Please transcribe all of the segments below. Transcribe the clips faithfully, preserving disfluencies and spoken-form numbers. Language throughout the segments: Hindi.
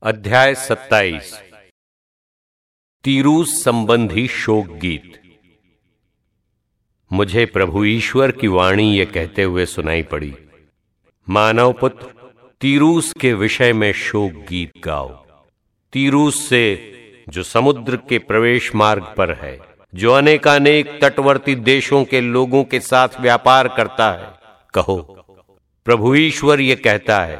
अध्याय सत्ताईस। तीरूस संबंधी शोक गीत। मुझे प्रभु ईश्वर की वाणी ये कहते हुए सुनाई पड़ी, मानव पुत्र, तीरूस के विषय में शोक गीत गाओ। तीरूस से, जो समुद्र के प्रवेश मार्ग पर है, जो अनेकानेक तटवर्ती देशों के लोगों के साथ व्यापार करता है, कहो, प्रभु ईश्वर ये कहता है,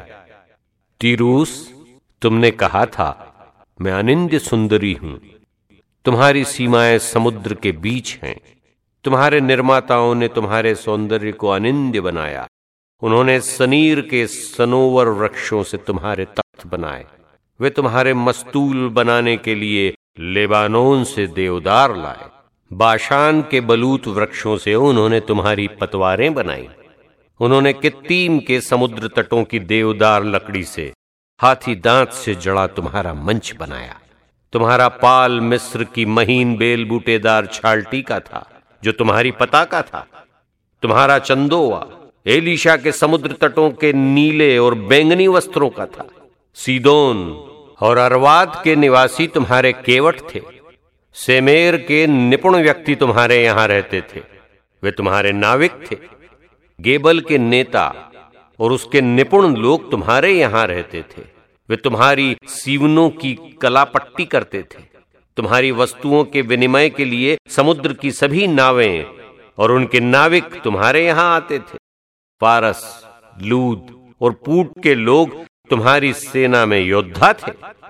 तीरूस, तुमने कहा था मैं अनिंद्य सुंदरी हूं, तुम्हारी सीमाएं समुद्र के बीच हैं। तुम्हारे निर्माताओं ने तुम्हारे सौंदर्य को अनिंद्य बनाया। उन्होंने सनीर के सनोवर वृक्षों से तुम्हारे तख्त बनाए। वे तुम्हारे मस्तूल बनाने के लिए लेबानोन से देवदार लाए। बाशान के बलूत वृक्षों से उन्होंने तुम्हारी पतवारें बनाई। उन्होंने कित्तीम के समुद्र तटों की देवदार लकड़ी से, हाथी दांत से जड़ा तुम्हारा मंच बनाया। तुम्हारा पाल मिस्र की महीन बेल बूटेदार छालटी का था, जो तुम्हारी पताका था। तुम्हारा चंदोवा एलीशा के समुद्र तटों के नीले और बैंगनी वस्त्रों का था। सीदोन और अरवाद के निवासी तुम्हारे केवट थे। सेमेर के निपुण व्यक्ति तुम्हारे यहां रहते थे, वे तुम्हारे नाविक थे। गेबल के नेता और उसके निपुण लोग तुम्हारे यहां रहते थे। वे तुम्हारी सीवनों की कलापट्टी करते थे। तुम्हारी वस्तुओं के विनिमय के लिए समुद्र की सभी नावें और उनके नाविक तुम्हारे यहां आते थे। पारस, लूद और पूट के लोग तुम्हारी सेना में योद्धा थे।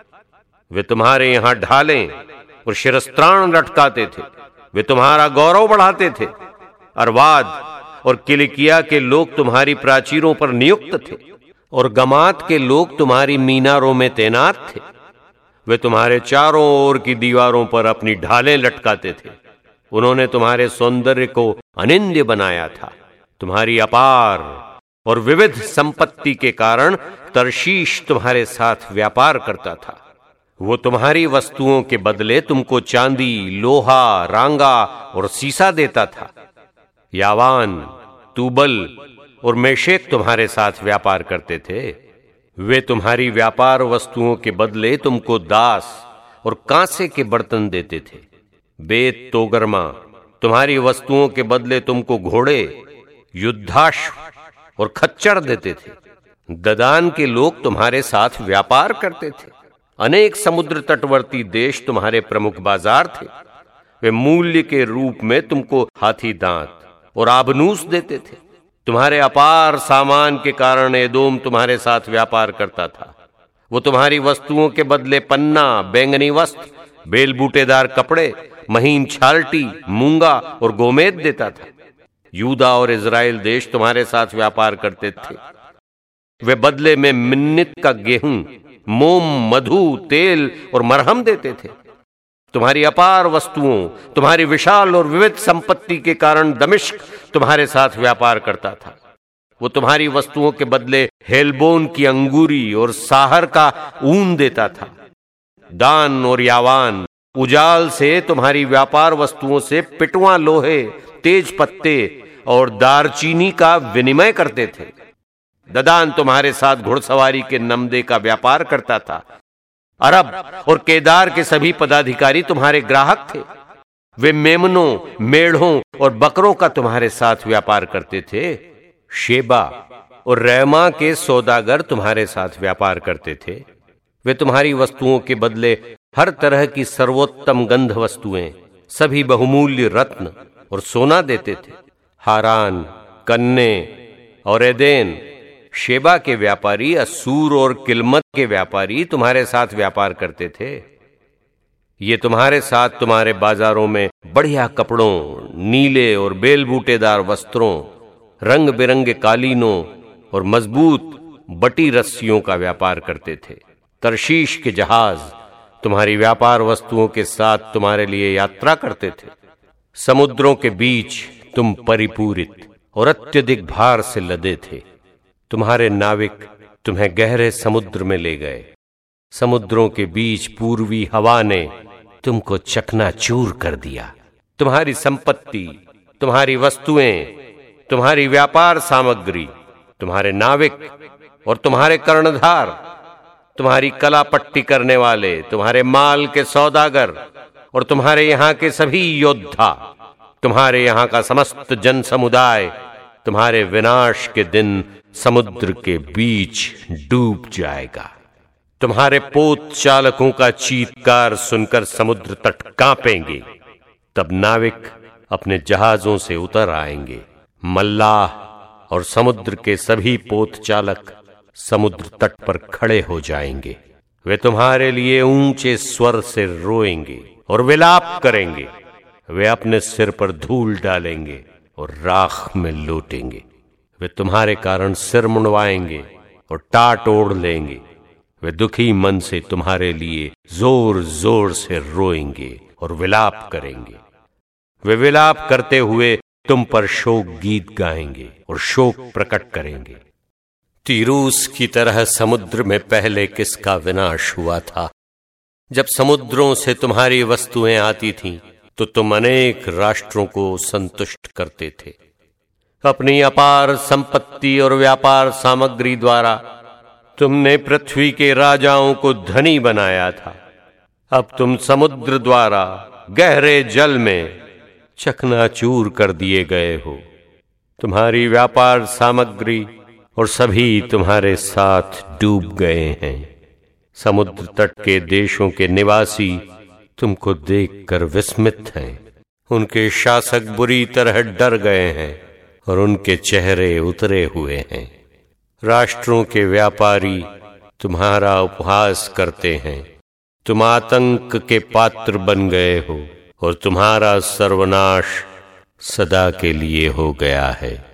वे तुम्हारे यहां ढालें और शिरस्त्राण लटकाते थे। वे तुम्हारा गौरव बढ़ाते थे। अरवाद और किलिकिया के लोग तुम्हारी प्राचीरों पर नियुक्त थे, और गमात के लोग तुम्हारी मीनारों में तैनात थे। वे तुम्हारे चारों ओर की दीवारों पर अपनी ढालें लटकाते थे। उन्होंने तुम्हारे सौंदर्य को अनिंद्य बनाया था। तुम्हारी अपार और विविध संपत्ति के कारण तर्शीश तुम्हारे साथ व्यापार करता था। वो तुम्हारी वस्तुओं के बदले तुमको चांदी, लोहा, रांगा और सीसा देता था। यावान, तूबल और मेशेक तुम्हारे साथ व्यापार करते थे। वे तुम्हारी व्यापार वस्तुओं के बदले तुमको दास और कांसे के बर्तन देते थे। बेत तोगरमा तुम्हारी वस्तुओं के बदले तुमको घोड़े, युद्धाश्व और खच्चर देते थे। ददान के लोग तुम्हारे साथ व्यापार करते थे। अनेक समुद्र तटवर्ती देश तुम्हारे प्रमुख बाजार थे। वे मूल्य के रूप में तुमको हाथी दांत और आबनूस देते थे। तुम्हारे अपार सामान के कारण एदोम तुम्हारे साथ व्यापार करता था। वो तुम्हारी वस्तुओं के बदले पन्ना, बैंगनी वस्त्र, बेल बूटेदार कपड़े, महीन छालटी, मूंगा और गोमेद देता था। यूदा और इजराइल देश तुम्हारे साथ व्यापार करते थे। वे बदले में मिन्नत का गेहूं, मोम, मधु, तेल और मरहम देते थे। तुम्हारी अपार वस्तुओं, तुम्हारी विशाल और विविध संपत्ति के कारण दमिश्क तुम्हारे साथ व्यापार करता था। वो तुम्हारी वस्तुओं के बदले हेलबोन की अंगूरी और साहर का ऊन देता था। दान और यावान उजाल से तुम्हारी व्यापार वस्तुओं से पिटवा लोहे, तेज पत्ते और दारचीनी का विनिमय करते थे। ददान तुम्हारे साथ घुड़सवारी के नमदे का व्यापार करता था। अरब और केदार के सभी पदाधिकारी तुम्हारे ग्राहक थे। वे मेमनों, मेढ़ों और बकरों का तुम्हारे साथ व्यापार करते थे। शेबा और रैमा के सौदागर तुम्हारे साथ व्यापार करते थे। वे तुम्हारी वस्तुओं के बदले हर तरह की सर्वोत्तम गंध वस्तुएं, सभी बहुमूल्य रत्न और सोना देते थे। हारान, कन्ने और एदेन, शेबा के व्यापारी, असूर और किलमत के व्यापारी तुम्हारे साथ व्यापार करते थे। ये तुम्हारे साथ तुम्हारे बाजारों में बढ़िया कपड़ों, नीले और बेल बूटेदार वस्त्रों, रंग बिरंगे कालीनों और मजबूत बटी रस्सियों का व्यापार करते थे। तर्शीश के जहाज तुम्हारी व्यापार वस्तुओं के साथ तुम्हारे लिए यात्रा करते थे। समुद्रों के बीच तुम परिपूरित और अत्यधिक भार से लदे थे। तुम्हारे नाविक तुम्हें गहरे समुद्र में ले गए। समुद्रों के बीच पूर्वी हवा ने तुमको चकनाचूर कर दिया। तुम्हारी संपत्ति, तुम्हारी वस्तुएं, तुम्हारी व्यापार सामग्री, तुम्हारे नाविक और तुम्हारे कर्णधार तुम्हारी कला पट्टी करने वाले, तुम्हारे माल के सौदागर और तुम्हारे यहां के सभी योद्धा, तुम्हारे यहां का समस्त जन समुदाय तुम्हारे विनाश के दिन समुद्र के बीच डूब जाएगा। तुम्हारे पोत चालकों का चीत्कार सुनकर समुद्र तट कांपेंगे। तब नाविक अपने जहाजों से उतर आएंगे। मल्लाह और समुद्र के सभी पोत चालक समुद्र तट पर खड़े हो जाएंगे। वे तुम्हारे लिए ऊंचे स्वर से रोएंगे और विलाप करेंगे। वे अपने सिर पर धूल डालेंगे और राख में लौटेंगे। वे तुम्हारे कारण सिर मुंडवाएंगे और टाट ओढ़ लेंगे। वे दुखी मन से तुम्हारे लिए जोर जोर से रोएंगे और विलाप करेंगे। वे विलाप करते हुए तुम पर शोक गीत गाएंगे और शोक प्रकट करेंगे। तीरूस की तरह समुद्र में पहले किसका विनाश हुआ था? जब समुद्रों से तुम्हारी वस्तुएं आती थीं, तो तुम अनेक राष्ट्रों को संतुष्ट करते थे। अपनी अपार संपत्ति और व्यापार सामग्री द्वारा तुमने पृथ्वी के राजाओं को धनी बनाया था। अब तुम समुद्र द्वारा गहरे जल में चकनाचूर कर दिए गए हो। तुम्हारी व्यापार सामग्री और सभी तुम्हारे साथ डूब गए हैं। समुद्र तट के देशों के निवासी तुमको देखकर विस्मित हैं। उनके शासक बुरी तरह डर गए हैं और उनके चेहरे उतरे हुए हैं। राष्ट्रों के व्यापारी तुम्हारा उपहास करते हैं। तुम आतंक के पात्र बन गए हो और तुम्हारा सर्वनाश सदा के लिए हो गया है।